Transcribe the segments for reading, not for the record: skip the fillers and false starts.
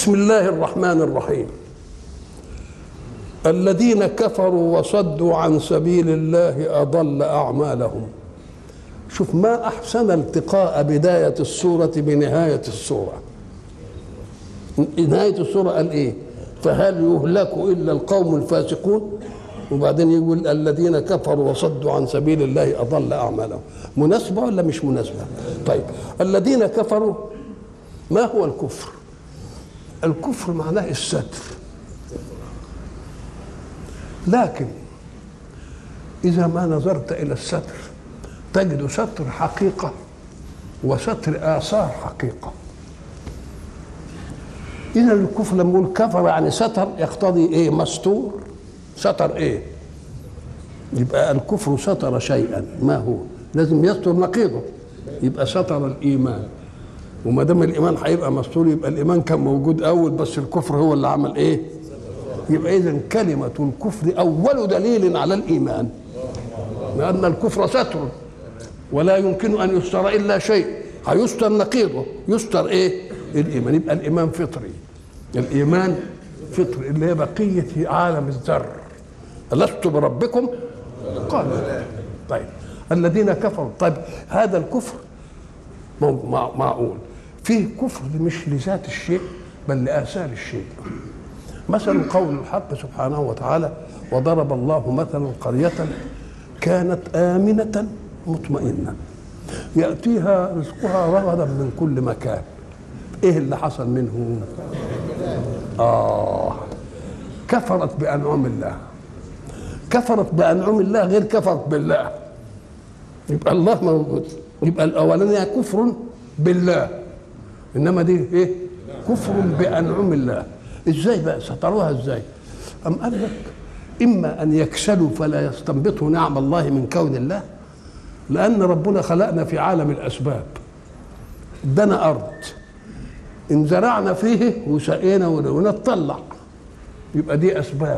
بسم الله الرحمن الرحيم. الذين كفروا وصدوا عن سبيل الله أضل أعمالهم. شوف ما أحسن التقاء بداية السورة بنهاية السورة. نهاية السورة قال إيه؟ فهل يهلك إلا القوم الفاسقون؟ وبعدين يقول الذين كفروا وصدوا عن سبيل الله أضل أعمالهم. مناسبة ولا مش مناسبة؟ طيب الذين كفروا، ما هو الكفر؟ الكفر معناه الستر، لكن إذا ما نظرت إلى الستر تجد ستر حقيقة وستر آثار حقيقة. إذا الكفر لما نقول كفر يعني ستر يقتضي إيه؟ مستور. ستر إيه؟ يبقى الكفر ستر شيئا، ما هو؟ لازم يستر نقيضه، يبقى ستر الإيمان. وما دام الإيمان هيبقى مستور يبقى الإيمان كان موجود أول، بس الكفر هو اللي عمل إيه؟ يبقى إذن كلمة الكفر أول دليل على الإيمان، لأن الكفر ستر ولا يمكن أن يستر إلا شيء، هيستر نقيضه، يستر إيه؟ الإيمان. يبقى الإيمان فطري، الإيمان فطري اللي هي بقية عالم الذر. ألست بربكم؟ قالوا طيب الذين كفروا. طيب هذا الكفر معقول فيه كفر مش لذات الشيء بل لآثار الشيء. مثلا قول الحق سبحانه وتعالى وضرب الله مثلا قرية كانت آمنة مطمئنة يأتيها رزقها رغدا من كل مكان. ايه اللي حصل منه؟ كفرت بأنعم الله. كفرت بأنعم الله غير كفرت بالله. يبقى الله موجود، يبقى الأولانية كفر بالله، إنما دي إيه؟ كفر بأنعم الله. إزاي بقى ستروها إزاي؟ أم قال لك إما أن يكسلوا فلا يستنبطوا نعم الله من كون الله، لأن ربنا خلقنا في عالم الأسباب. ادانا أرض إن زرعنا فيه وسقينا ونطلع، يبقى دي أسباب.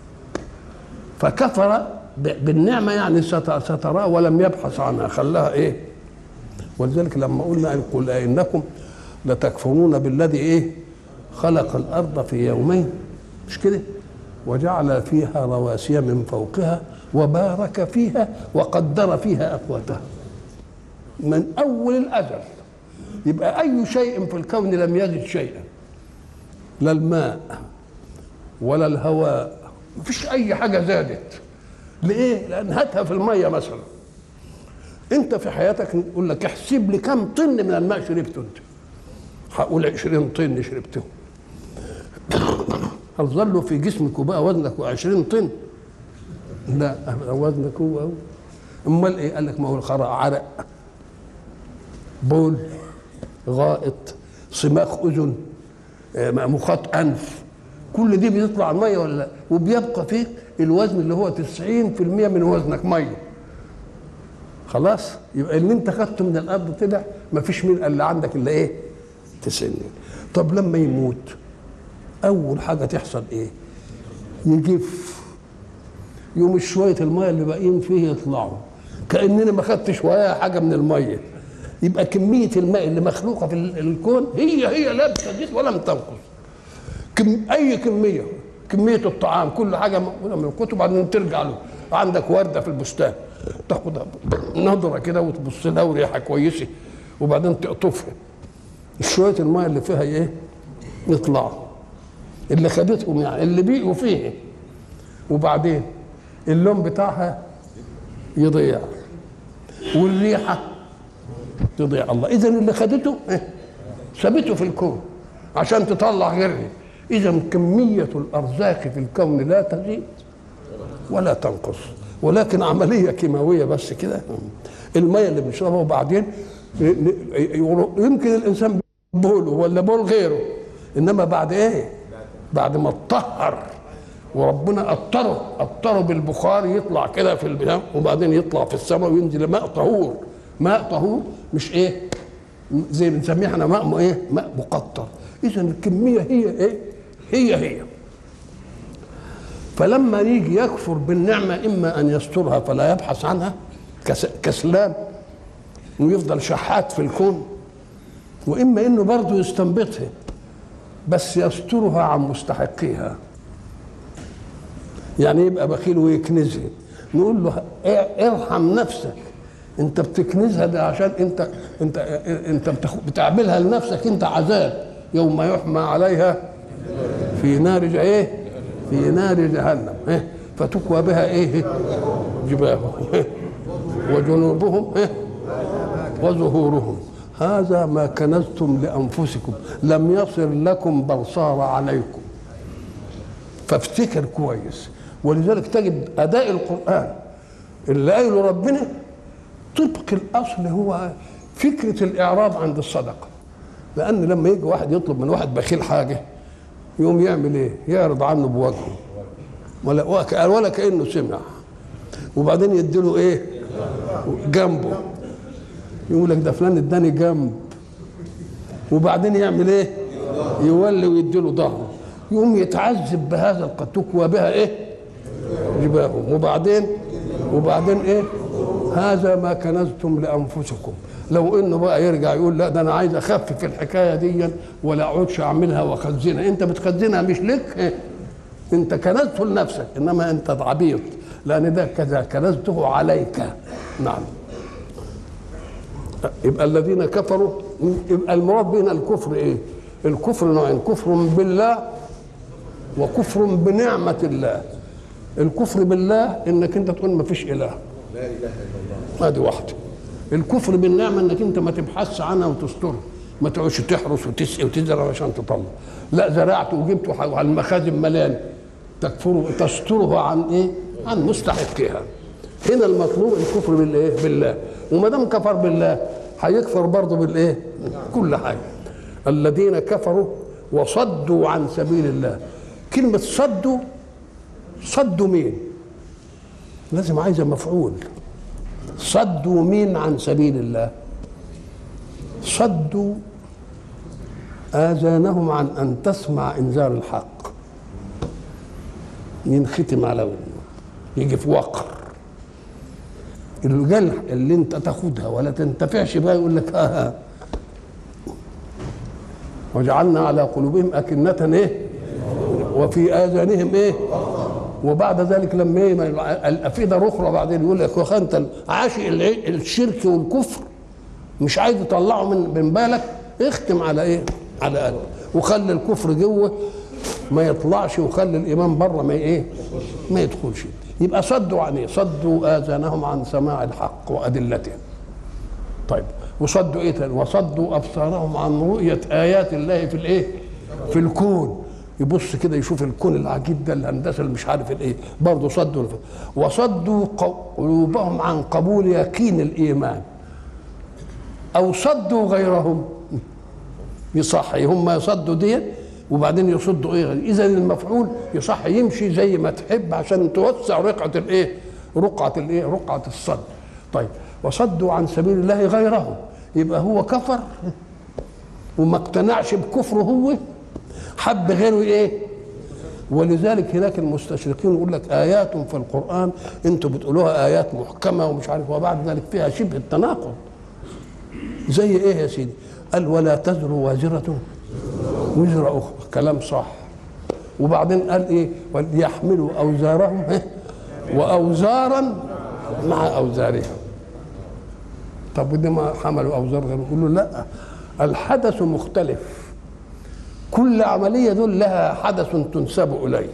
فكفر بالنعمة يعني ستراه ولم يبحث عنها، خلاها إيه؟ ولذلك لما قلنا قل إنكم لتكفرون بالذي إيه؟ خلق الأرض في يومين، مش كده؟ وجعل فيها رواسي من فوقها وبارك فيها وقدر فيها أقواتها من أول الأزل. يبقى أي شيء في الكون لم يزد شيئا، لا الماء ولا الهواء، مفيش أي حاجة زادت. لإيه؟ لأن هاتها في المية مثلا، أنت في حياتك نقول لك احسب لي كم طن من الماء شربته أنت، هقول 20 طن شربته. هل ظلوا في جسمك وبقى وزنك 20 طن؟ لا، وزنك هو امال ايه؟ قال لك ما هو الخرق، عرق، بول، غائط، صماخ اذن، مخاط انف، كل دي بيطلع الميه ولا لا؟ وبيبقى فيك الوزن اللي هو 90% من وزنك ميه. خلاص؟ يبقى اللي انت خدته من الارض طلع ما فيش من اللي عندك الا ايه؟ 90. طب لما يموت اول حاجه تحصل ايه؟ يجف، يوم شويه الميه اللي باقيين فيه يطلعوا كاننا ما خدتش ولا حاجه من الميه. يبقى كميه الماء اللي مخلوقه في الكون هي لا بتزيد ولا بتنقص. اي كميه الطعام كل حاجه موجوده من الكتب، بعدين ترجع له. عندك ورده في البستان تاخدها نظره كده وتبص لها وريحه كويسه وبعدين تقطفها، شويه الماء اللي فيها ايه؟ يطلعوا اللي خدتهم يعني اللي بيقوا فيه، وبعدين اللون بتاعها يضيع والريحه تضيع. الله اذا اللي خدته سابته في الكون عشان تطلع غيره. اذا كميه الارزاق في الكون لا تزيد ولا تنقص، ولكن عمليه كيماويه بس كده. الميه اللي بنشربها وبعدين يمكن الانسان بوله ولا بول غيره، انما بعد ايه؟ بعد ما اتطهر وربنا اطره بالبخار يطلع كده في البناء وبعدين يطلع في السماء وينزل ماء طهور. ماء طهور مش ايه زي بنسميه احنا ماء ايه؟ ماء مقطر. اذا الكميه هي ايه؟ هي. فلما يجي يكفر بالنعمه اما ان يسترها فلا يبحث عنها كسلان ويفضل شحات في الكون، واما انه برضه يستنبطها بس يسترها عن مستحقيها. يعني يبقى بخيل ويكنزها، نقول له ارحم نفسك، انت بتكنزها ده عشان انت بتعملها لنفسك انت عذاب، يوم يحمى عليها في نار في نار جهنم فتكوى بها جباههم وجنوبهم وظهورهم هذا ما كنزتم لانفسكم لم يصل لكم بل صار عليكم. فافتكر كويس. ولذلك تجد اداء القران اللي قايله ربنا طبق الاصل هو فكره الاعراض عند الصدقه. لان لما يجي واحد يطلب من واحد بخيل حاجه يقوم يعمل ايه؟ يعرض عنه بوجهه ولا كانه سمع، وبعدين يديله جنبه، يقول لك ده فلان اداني جنب، وبعدين يعمل يولي ويديله ظهره، يقوم يتعذب بهذا القتوك وبها جباههم، وبعدين هذا ما كنزتم لانفسكم. لو انه بقى يرجع يقول لا ده انا عايز اخفف الحكايه دي ولا اقعدش اعملها واخزنها، انت بتخزنها مش لك، انت كنزته لنفسك، انما انت عبيط، لان ده كذا كنزته عليك. نعم. يبقى الذين كفروا، يبقى المراد بين الكفر الكفر نوعين، كفر بالله وكفر بنعمه الله. الكفر بالله انك انت تقول ما فيش اله، لا اله الا الله، هذه واحده. الكفر بالنعمه انك انت ما تبحثش عنها وتسترها، ما تقعدش تحرس وتسقي وتزرع عشان تطلع، لا زرعت وجبت وعلى المخازن مليان، تستره عن عن مستحقها. هنا المطلوب الكفر بالله. وما دام كفر بالله هيكفر برضه كل حاجه. الذين كفروا وصدوا عن سبيل الله. كلمه صدوا مين؟ لازم عايزه مفعول. صدوا مين عن سبيل الله؟ صدوا آذانهم عن أن تسمع إنذار الحق، ينختم على ودنه، يجي في وقر الجلح اللي انت تاخدها ولا تنتفعش بها، يقول لك وجعلنا على قلوبهم أكنة وفي آذانهم وبعد ذلك لما الأفئدة الأخرى بعدين يقول لك واخا انت عاشق الشرك والكفر مش عايز تطلعه من بالك، اختم على على قلبك، وخلي الكفر جوه ما يطلعش، وخلي الايمان بره ما يدخلش. يبقى صدوا عن صدوا اذانهم عن سماع الحق وادلته. طيب وصدوا تاني؟ وصدوا ابصارهم عن رؤيه ايات الله في الكون، يبص كده يشوف الكون العجيب ده، الهندسه اللي مش عارف برضه صدوا. وصدوا قلوبهم عن قبول يقين الايمان، او صدوا غيرهم. يصحي هم يصدوا دي وبعدين يصدوا اذا المفعول يصح يمشي زي ما تحب عشان توسع رقعه الصد. طيب وصدوا عن سبيل الله غيره، يبقى هو كفر وما اقتنعش بكفره، هو حب غيره ولذلك هناك المستشرقين يقول لك ايات في القران انتوا بتقولوها ايات محكمه ومش عارف، وبعد ذلك فيها شبه التناقض. زي يا سيدي؟ قال ولا تزر وازره وزر اخرى، كلام صح. وبعدين قال وليحملوا اوزارهم واوزارا مع اوزارهم. طب ودي ما حملوا اوزار غيره؟ يقول له لا، الحدث مختلف، كل عمليه دول لها حدث تنسب اليه.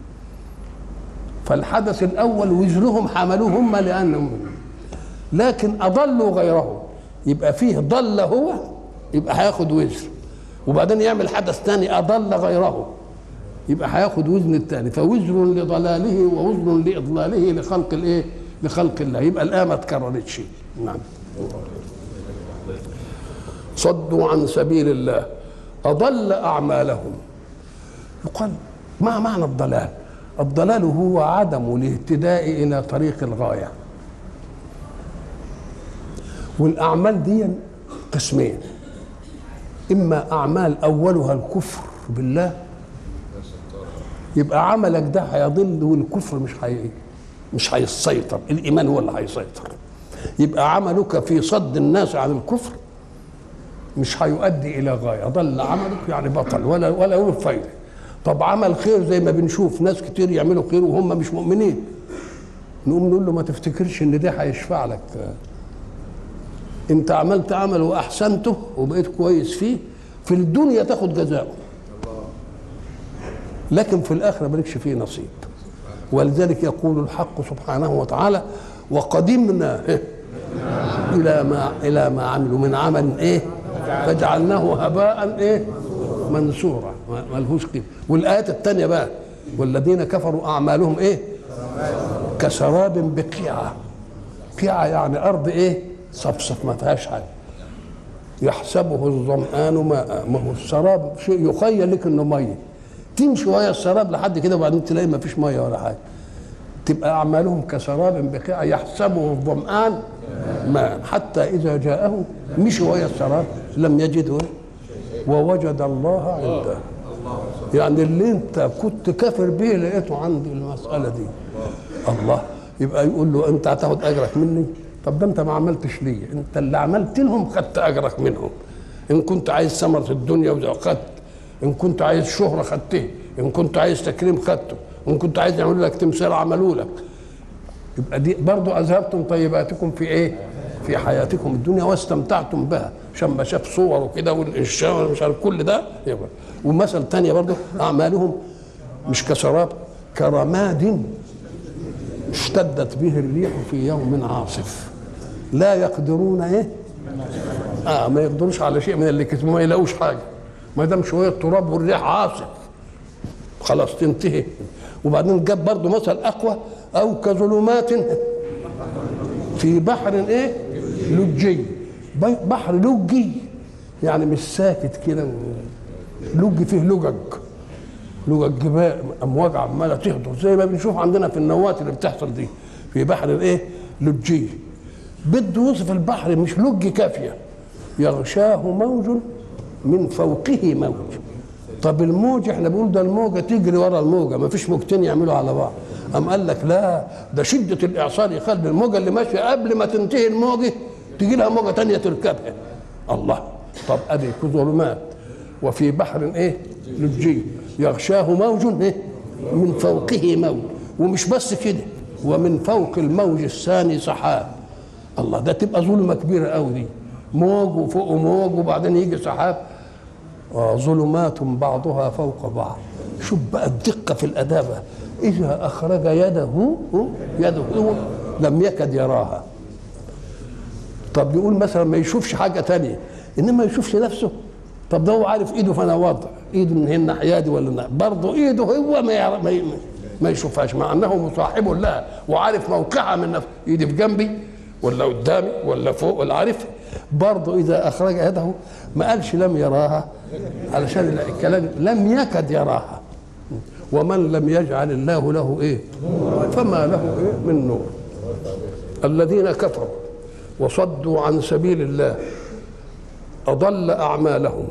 فالحدث الاول وزرهم حملوه هم لانهم، لكن اضلوا غيرهم، يبقى فيه ضل هو يبقى هياخد وزر، وبعدين يعمل حدث ثاني اضل غيره يبقى هياخد وزن الثاني، فوزر لضلاله ووزر لاضلاله لخلق الله. يبقى الآية ما اتكررتش. نعم. صدوا عن سبيل الله أضل أعمالهم. يقال ما معنى الضلال؟ الضلال هو عدم الاهتداء إلى طريق الغاية. والأعمال دي قسمين، إما أعمال أولها الكفر بالله، يبقى عملك ده هيضل والكفر مش هيسيطر، الإيمان هو اللي هيسيطر. يبقى عملك في صد الناس عن الكفر مش هيؤدي الى غايه، ضل عملك يعني بطل ولا له فايده. طب عمل خير زي ما بنشوف ناس كتير يعملوا خير وهم مش مؤمنين، نقوم نقول له ما تفتكرش ان ده هيشفع لك. انت عملت عمل واحسنته وبقيت كويس فيه، في الدنيا تاخد جزاؤه، لكن في الاخره مالكش فيه نصيب. ولذلك يقول الحق سبحانه وتعالى: وقدمنا الى ما عملوا من عمل ايه فجعلناه هباء ايه منثورا، ملهوش قيمه. والايات الثانيه بقى: والذين كفروا اعمالهم ايه كسراب بقيعه. قيعه يعني ارض ايه صفصف ما فيهاش حاجه، يحسبه الظمآن ماء. ما هو السراب شيء يخيل لك انه ميه، تمشي وهي السراب لحد كده وبعدين تلاقي ما فيش ميه ولا حاجه. تبقى اعمالهم كسراب بقيعه يحسبه الظمآن ماء حتى اذا جاءه مشي وهي السراب لم يجده ووجد الله عنده. يعني اللي انت كنت كافر به لقيته عند المساله دي. الله يبقى يقول له انت هتاخد اجرك مني؟ طب ده انت ما عملتش ليه، انت اللي عملت لهم خدت اجرك منهم. ان كنت عايز ثمره الدنيا خدت، ان كنت عايز شهره خدته، ان كنت عايز تكريم خدته، ان كنت عايز يعملوا لك تمثال عملوا لك. يبقى دي برضه اذهبتم طيباتكم في ايه؟ في حياتكم الدنيا واستمتعتم بها. عشان ما شاف صور وكده والانشاء مش عارف كل ده يبقى. ومثل ثانيه برضه: اعمالهم مش كسراب كرماد اشتدت به الريح في يوم عاصف لا يقدرون ايه ما يقدروش على شيء من اللي كتبوا، ما يلاقوش حاجه ما دام شويه تراب والريح عاصف خلاص تنتهي. وبعدين جاب برضه مثل اقوى: او كظلمات في بحر ايه لجي. بحر لجي يعني مش ساكت كده، لج فيه لجج جبال امواج عماله تهدر زي ما بنشوف عندنا في النوات اللي بتحصل دي في بحر الايه لجي. بده يوصف البحر مش لج كافيه، يغشاه موج من فوقه موج. طب الموج احنا بنقول ده الموجه تجري ورا الموجه، ما فيش موجتين يعملوا على بعض. قام قال لك لا، ده شده الاعصار يخلي الموجه اللي ماشيه قبل ما تنتهي الموجه تجي لها موجه ثانيه تركبها. الله. طب ادي كظلمات وفي بحر ايه لجي يغشاه موج ايه من فوقه موج. ومش بس كده، ومن فوق الموج الثاني سحاب. الله، ده تبقى ظلمه كبيره قوي دي، موج وفوقه موج وبعدين يجي سحاب. ظلمات بعضها فوق بعض. شوف بقى الدقه في الادابه. اذا اخرج يده لم يكد يراها. طب يقول مثلا ما يشوفش حاجه تانية انما ما يشوفش نفسه. طب ده هو عارف ايده فانا وضع ايده من هنا الناحيه دي ولا برضه ايده هو ما يشوفهاش، مع انه مصاحب لها وعارف موقعها من نفسه. ايدي في جنبي ولا قدامي ولا فوق ولا عارف. برضه اذا اخرج يده ما قالش لم يراها علشان الكلام لم يكد يراها. ومن لم يجعل الله له ايه فما له ايه من نور. الذين كفروا وصدوا عن سبيل الله أضل أعمالهم.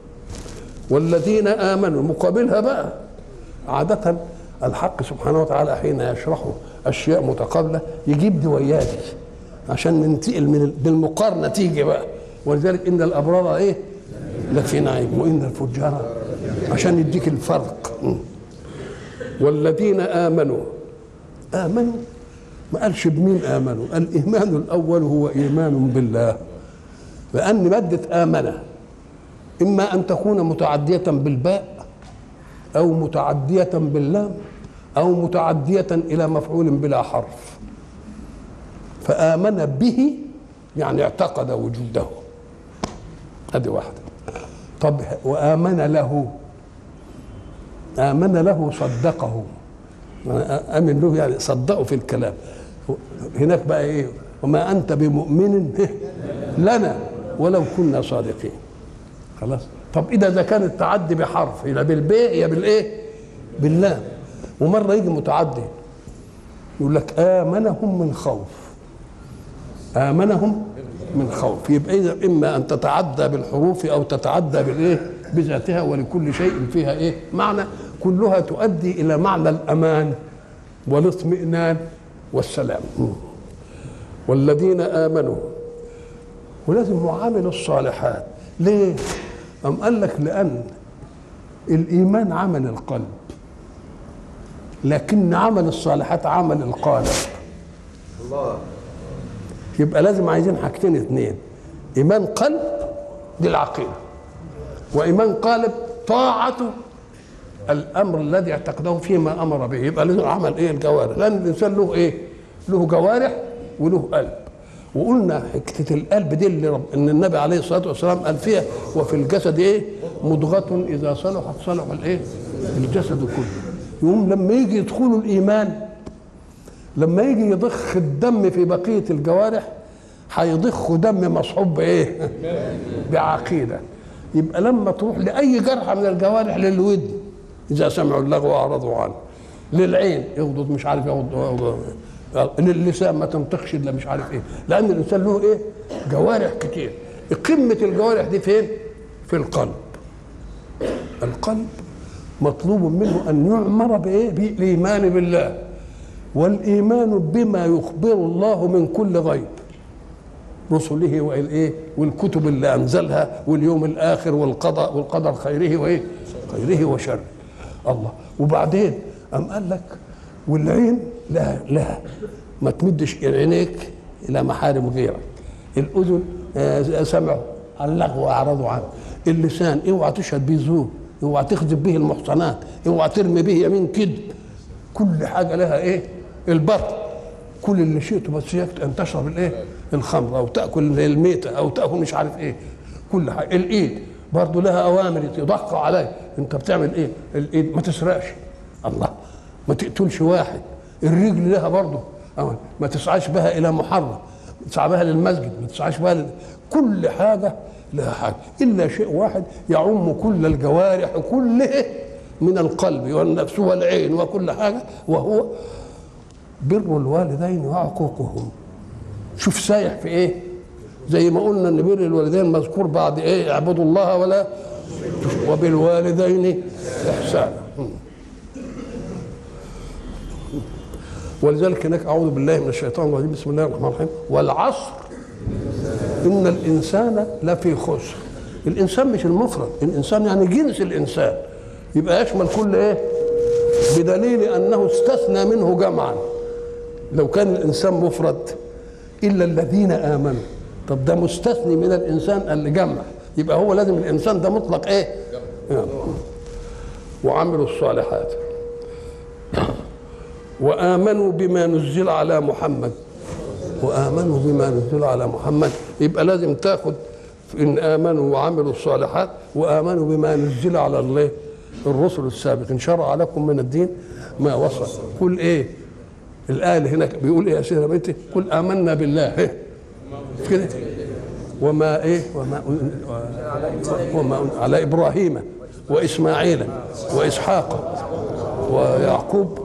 والذين آمنوا مقابلها بقى. عادة الحق سبحانه وتعالى حين يشرح أشياء متقابلة يجيب دي وياه دي عشان ننتقل من بالمقارنة تيجي بقى. ولذلك إن الأبرار إيه لفي نعيم وإن الفجار عشان يديك الفرق. والذين آمنوا ما قالش بمين آمنوا. الإيمان الأول هو إيمان بالله، لأن مادة آمنة إما أن تكون متعدية بالباء أو متعدية باللام أو متعدية إلى مفعول بلا حرف. فآمن به يعني اعتقد وجوده، هذه واحدة. طب وآمن له صدقه. آمن له يعني صدقه في الكلام. هناك بقى إيه؟ وما أنت بمؤمن لنا ولو كنا صادقين. خلاص. طب إذا كان التعدي بحرف يبقى بالباء يا بالإيه؟ باللام. ومرة يجي متعدي يقول لك آمنهم من خوف. آمنهم من خوف. يبقى إذا إما أن تتعدى بالحروف أو تتعدى بالإيه؟ بذاتها. ولكل شيء فيها إيه؟ معنى، كلها تؤدي إلى معنى الأمان والاطمئنان والسلام. والذين آمنوا ولازم وعملوا الصالحات. ليه؟ أم قال لك لأن الإيمان عمل القلب، لكن عمل الصالحات عمل القالب. الله. يبقى لازم عايزين حاجتين اتنين، إيمان قلب دي العقيدة، وإيمان قالب طاعته الأمر الذي اعتقده فيما أمر به. يبقى لازم عمل إيه؟ الجوارح، لأن الإنسان له إيه؟ له جوارح وله قلب. وقلنا حكاية القلب دي اللي إن النبي عليه الصلاة والسلام قال فيها وفي الجسد إيه؟ مضغة إذا صلحت صلح الإيه؟ الجسد كله. يقوم لما يجي يدخلوا الإيمان، لما يجي يضخ الدم في بقية الجوارح هيضخ دم مصحوب بإيه؟ بعقيدة. يبقى لما تروح لأي جرحى من الجوارح، للودن إذا سمعوا اللغو أعرضوا عنه، للعين يغضض مش عارف يغضض، للسان ما تنطقش إلا مش عارف إيه، لأن الإنسان له إيه؟ جوارح كتير. قمة الجوارح دي فين؟ في القلب. القلب مطلوب منه أن يعمر بإيه؟ بالإيمان بالله، والإيمان بما يخبر الله من كل غيب، رسله والايه والكتب اللي انزلها واليوم الاخر والقضاء والقدر خيره وايه؟ خيره وشره. الله. وبعدين قام قال لك والعين لا ما تمدش عينيك الى محارم غيرك. الاذن سمعوا اللغو واعرضوا عنه. اللسان اوعى تشهد به زور، اوعى تخذب به المحصنات، اوعى ترمي به يمين كذب. كل حاجه لها ايه؟ البطن. كل اللي شئته بس ان تشرب الايه؟ الخمر، او تاكل الميته، او تاكل مش عارف ايه. كل حاجه. الايد برضه لها اوامر يضخ عليها. انت بتعمل ايه؟ الايد ما تسرقش، الله، ما تقتلش واحد. الرجل لها برضه اوامر، ما تسعاش بها الى محرم، تسعى بها للمسجد، ما تسعاش بها كل حاجه لها حاجه، الا شيء واحد يعم كل الجوارح كله من القلب والنفس والعين وكل حاجه، وهو بر الوالدين وعقوقهم. شوف سايح في ايه؟ زي ما قلنا ان بر الوالدين مذكور بعد ايه؟ اعبدوا الله ولا وبالوالدين احسانا. ولذلك هناك اعوذ بالله من الشيطان الرجيم بسم الله الرحمن الرحيم والعصر ان الانسان لفي خسر. الانسان مش المفرد، الانسان يعني جنس الانسان، يبقى يشمل كل ايه؟ بدليل انه استثنى منه جمعا. لو كان الانسان مفرد الا الذين امنوا، طب ده مستثني من الانسان اللي جمع، يبقى هو لازم الانسان ده مطلق ايه؟ وعملوا الصالحات وامنوا بما نزل على محمد. وامنوا بما نزل على محمد يبقى لازم تاخد ان امنوا وعملوا الصالحات وامنوا بما نزل على الله الرسل السابقين. شرع لكم من الدين ما وصى. قل ايه؟ الآية هناك بيقول ايه يا سيدنا بنتي؟ قل آمنا بالله كده وما ايه؟ وما على إبراهيم وإسماعيل وإسحاق ويعقوب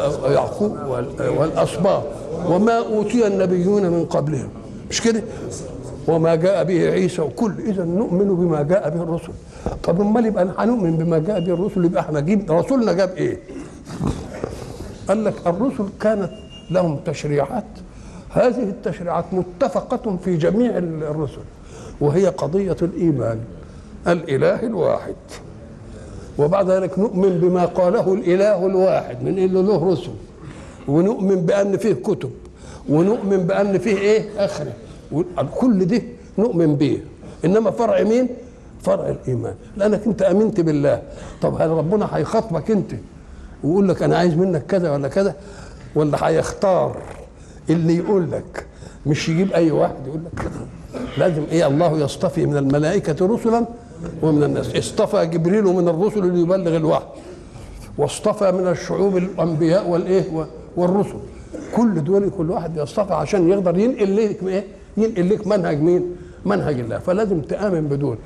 والأسباط وما أوتي النبيون من قبلهم، مش كده؟ وما جاء به عيسى وكل. إذا نؤمن بما جاء به الرسل. طب امال يبقى هنؤمن بما جاء به الرسل، يبقى احنا رسولنا جاب ايه؟ قال لك الرسل كانت لهم تشريعات، هذه التشريعات متفقة في جميع الرسل، وهي قضية الإيمان الإله الواحد. وبعد ذلك نؤمن بما قاله الإله الواحد من إنه له رسل، ونؤمن بأن فيه كتب، ونؤمن بأن فيه إيه؟ آخرة. كل ده نؤمن به. إنما فرع مين؟ فرع الإيمان، لأنك أنت آمنت بالله. طب هل ربنا هيخاطبك أنت ويقول لك أنا عايز منك كذا ولا كذا، ولا هيختار اللي يقول لك؟ مش يجيب أي واحد يقول لك كذا. لازم إيه؟ الله يصطفي من الملائكة رسلا ومن الناس. اصطفى جبريل من الرسل ليبلغ الوحي، واصطفى من الشعوب الأنبياء والإيه والرسل. كل دول كل واحد يصطفى عشان يقدر ينقل لك إيه؟ ينقل لك منهج مين؟ منهج الله. فلازم تآمن بدول.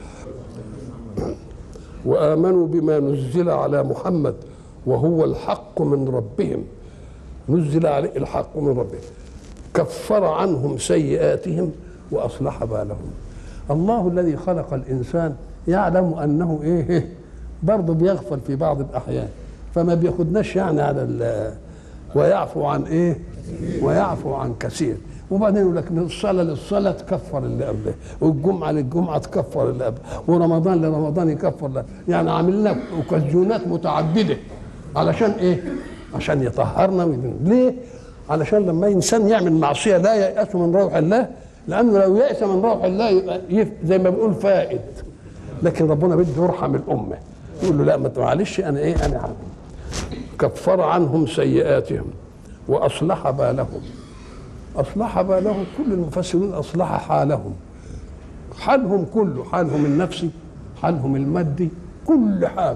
وآمنوا بما نزل على محمد وهو الحق من ربهم. نزل عليه الحق من ربهم، كفر عنهم سيئاتهم وأصلح بالهم. الله الذي خلق الإنسان يعلم أنه إيه؟ برضه بيغفل في بعض الأحيان، فما بياخدناش يعني على ويعفو عن إيه؟ ويعفو عن كثير. وبعدين يقول لك الصلاه للصلاه تكفر اللي قبلها، والجمعه للجمعه تكفر اللي قبلها، ورمضان لرمضان يكفر اللي. يعني عامل لنا اوكازيونات متعدده علشان ايه؟ عشان يطهرنا ليه؟ علشان لما انسان يعمل معصيه لا ييأس من روح الله، لانه لو يأس من روح الله يبقى زي ما بيقول فائد. لكن ربنا بده يرحم الامه، يقول له لا ما معلش انا ايه انا عم. كفر عنهم سيئاتهم واصلح بالهم. اصلح بالهم، كل المفسرين اصلح حالهم، حالهم كله، حالهم النفسي، حالهم المادي، كل حاجه.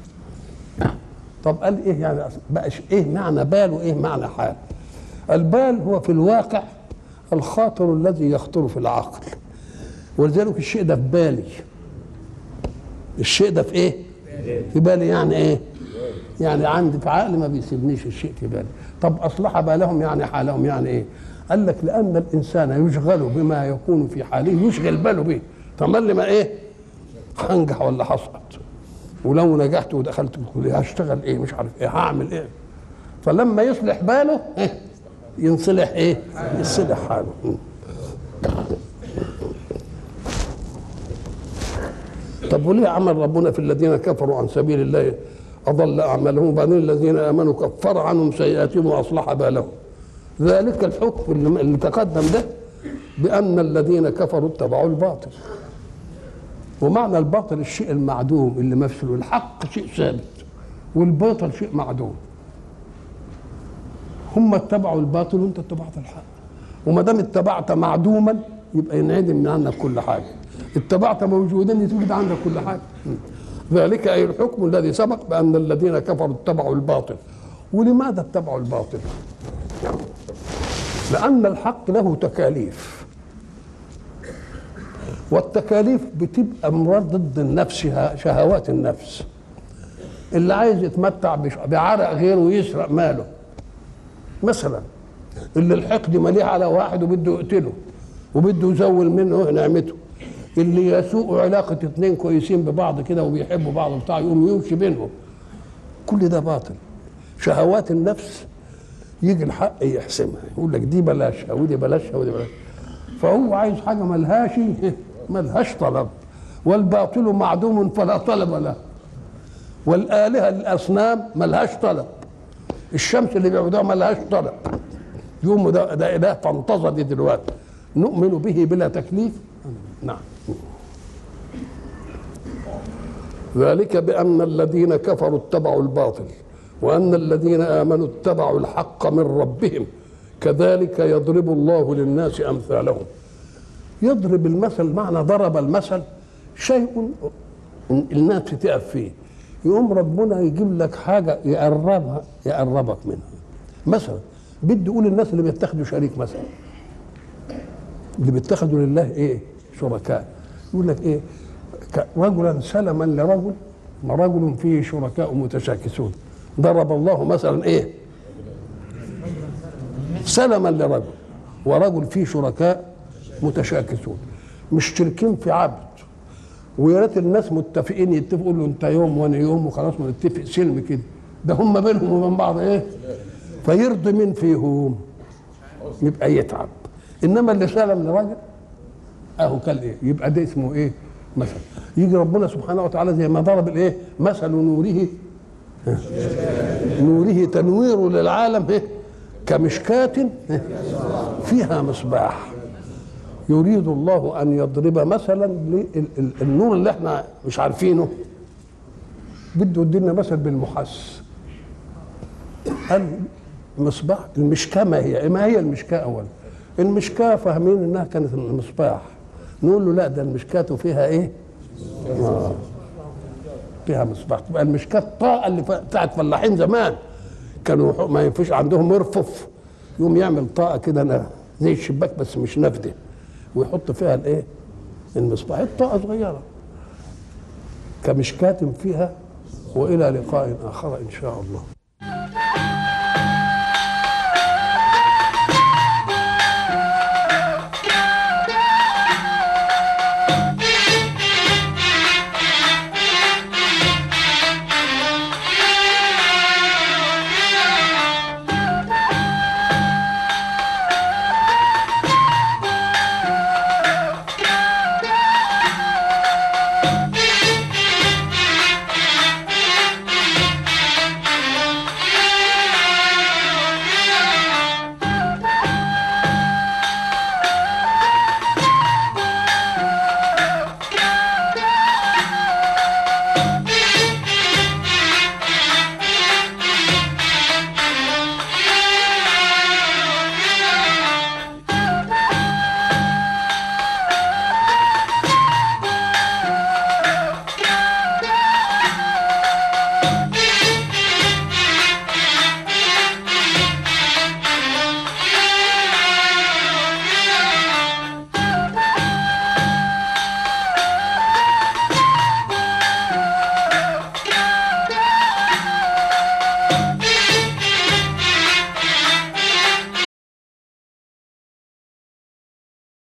طب قال ايه يعني بقى ايه معنى بال وايه معنى حال؟ البال هو في الواقع الخاطر الذي يخطر في العقل، ولذلك الشيء ده في بالي. الشيء ده في ايه؟ في بالي. يعني ايه؟ يعني عندي في عقلي ما بيسيبنيش الشيء في بالي. طب اصلح بالهم يعني حالهم يعني ايه؟ قال لك لان الانسان يشغل بما يكون في حاله يشغل باله به. طب ما ايه؟ هنجح ولا هسقط؟ ولو نجحت ودخلت الكليه هشتغل ايه؟ مش عارف ايه، هعمل ايه؟ فلما يصلح باله إيه؟ ينصلح ايه؟ يصلح حاله. طب وليه عمل ربنا في الذين كفروا عن سبيل الله اضل اعمالهم، وبعدين الذين امنوا كفر عنهم سيئاتهم واصلح بالهم؟ ذلك الحكم اللي تقدم ده بان الذين كفروا اتبعوا الباطل. ومعنى الباطل الشيء المعدوم اللي مفسد، والحق شيء ثابت والباطل شيء معدوم. هم اتبعوا الباطل وانت اتبعت الحق، وما دام اتبعت معدوما يبقى ينعدم من عندك كل حاجه، اتبعت موجودا يتوجد عندك كل حاجه. ذلك اي الحكم الذي سبق بان الذين كفروا اتبعوا الباطل. ولماذا اتبعوا الباطل؟ لان الحق له تكاليف، والتكاليف بتبقى مراد ضد النفس، شهوات النفس. اللي عايز يتمتع بعرق غيره ويسرق ماله مثلا، اللي الحقد مليه على واحد وبده يقتله وبده يزول منه نعمته، اللي يسوء علاقة اتنين كويسين ببعض كده وبيحبوا بعض بتاع يقوم يمشي بينهم، كل ده باطل. شهوات النفس يجي الحق يحسمها، يقول لك دي بلاشها ودي بلاشها ودي بلاشها. فهو عايز حاجة ملهاش طلب، والباطل معدوم فلا طلب له، والآلهة الأصنام ملهاش طلب، الشمس اللي بيعبدوها ملهاش طلب. يوم ده إله فانتظر دي دلوقتي نؤمن به بلا تكليف. نعم. ذلك بأن الذين كفروا اتبعوا الباطل وأن الذين آمنوا اتبعوا الحق من ربهم كذلك يضرب الله للناس أمثالهم. يضرب المثل، معنى ضرب المثل شيء الناس تقف فيه، يقوم ربنا يجيب لك حاجة يقربك منها. مثلا بدي يقول الناس اللي بيتخذوا شريك، مثلا اللي بيتخذوا لله ايه؟ شركاء. يقول لك ايه؟ رجلا سلما لرجل ورجل فيه شركاء متشاكسون. ضرب الله مثلا ايه؟ سلما لرجل ورجل فيه شركاء متشاكسون، مشتركين في عبد، ويا ريت الناس متفقين يتفقوا له انت يوم وانا يوم وخلاص ما نتفق سلم كده. ده هم بينهم وبين بعض ايه؟ فيرضي من فيهم يبقى يتعب. انما اللي سلم لراجل اهو كان ايه؟ يبقى ده اسمه ايه؟ مثلا. يجي ربنا سبحانه وتعالى زي ما ضرب الايه؟ مثل نوره تنوير للعالم ايه؟ كمشكاة فيها مصباح. يريد الله ان يضرب مثلا للنور اللي احنا مش عارفينه، بده يدينا مثل بالمحس. المصباح، المشكاة ما هي المشكاة اولا؟ المشكاة فاهمين انها كانت المصباح، نقول له لا ده المشكاة فيها ايه؟ فيها مصباح. تبقى المشكاة الطاقة اللي بتاعت فلاحين زمان كانوا ما ينفعش عندهم مرفف، يقوم يعمل طاقة كده زي الشباك بس مش نافذة، ويحط فيها الايه؟ المصباح، الطاقة صغيرة كمشكاة فيها. وإلى لقاء آخر إن شاء الله.